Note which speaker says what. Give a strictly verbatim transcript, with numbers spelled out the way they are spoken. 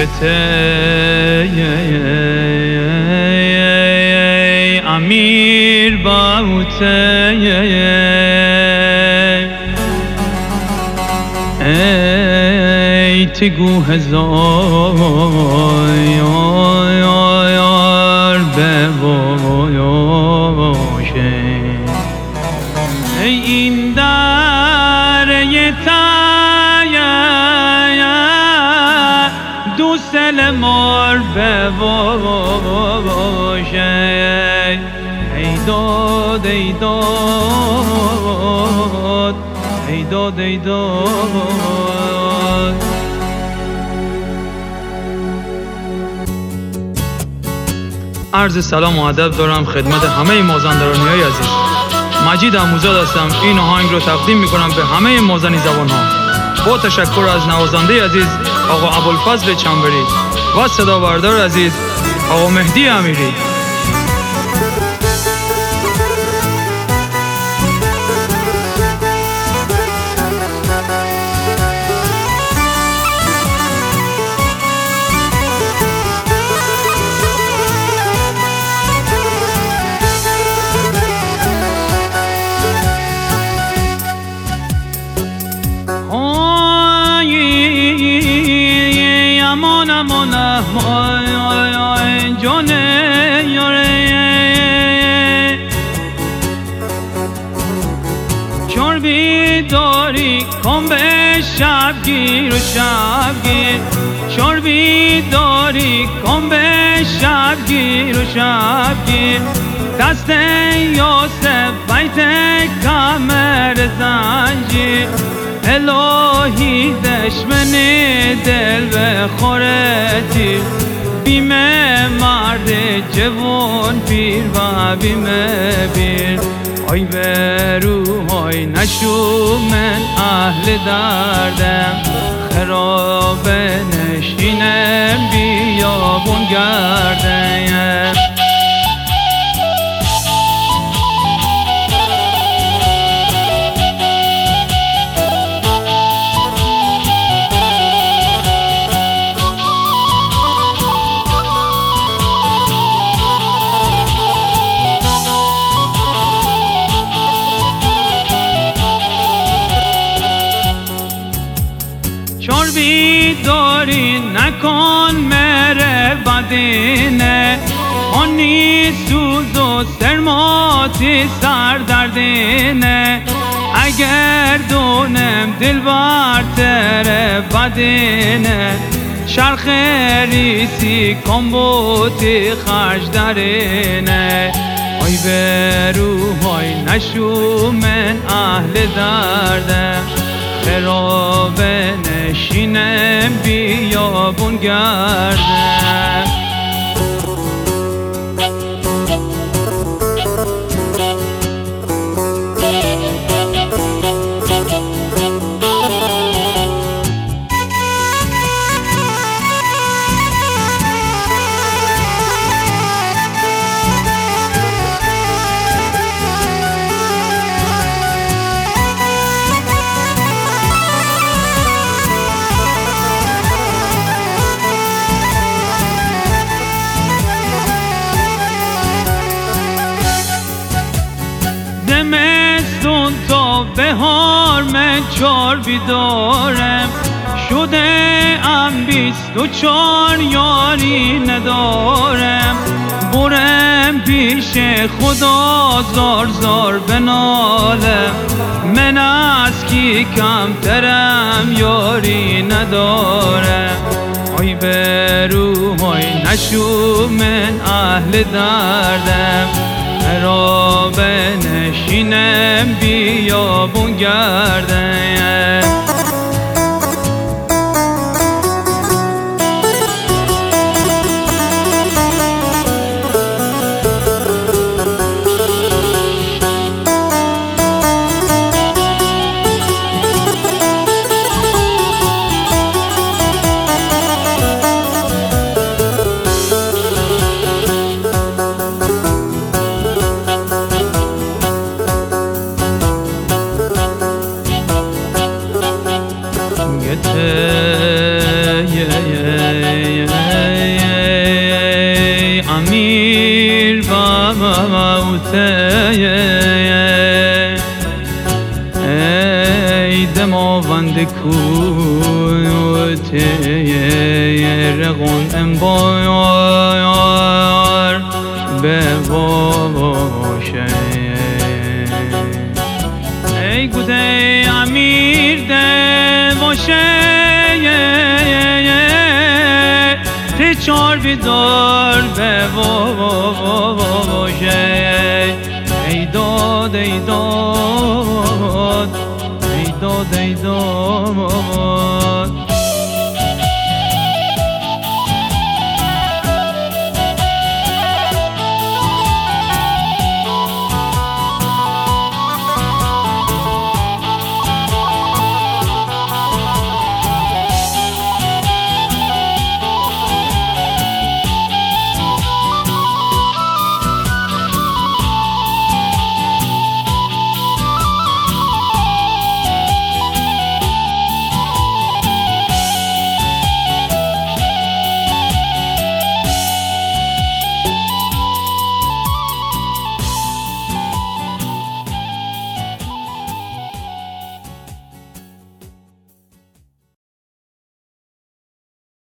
Speaker 1: سویته امیر باوته ای تگو هزار بباشه ای این دره دو سلمار بباشه ای داد ای داد ای داد ای داد. عرض سلام و ادب دارم خدمت همه مازندرانی‌های عزیز. مجید اموزاد هستم. این آهنگ رو تقدیم میکنم به همه مازنی زبان‌ها با تشکر از نوازنده عزیز آقا ابوالفضل چنبری و صدا بردار عزیز آقا مهدی امیری. aman aman aman جانه یاره چون بیداری کن به شبگیر و شبگیر چون بیداری کن به شبگیر و شبگیر دست یوسف بیت کمر زنجیر الهی دشمنی دل بخورتی بیم مرد جوان پیر و بیم بیر آی به روحای نشو من اهل دردم خراب نشینم بیابون گردم چربی داری نکن مره بدینه آنی سوز و سرماتی سر دردینه اگر دونم دل بر تره بدینه شرخ ریسی کمبوتی خرج درینه آی به روحای نشو من اهل دردم خراب نشینم بیابون گردم زمستون تا بهار من چار بیدارم شده ام بیست و چار یاری ندارم برم پیش خدا زار زار بنالم من از کی کمترم یاری ندارم آی به روحای نشو من اهل دردم خراب نشینم بیابون گردم رقون ام بایار به باشه ای گوده امیر ده باشه تی چار بیدار به باشه ای داد ای داد ای داد ای داد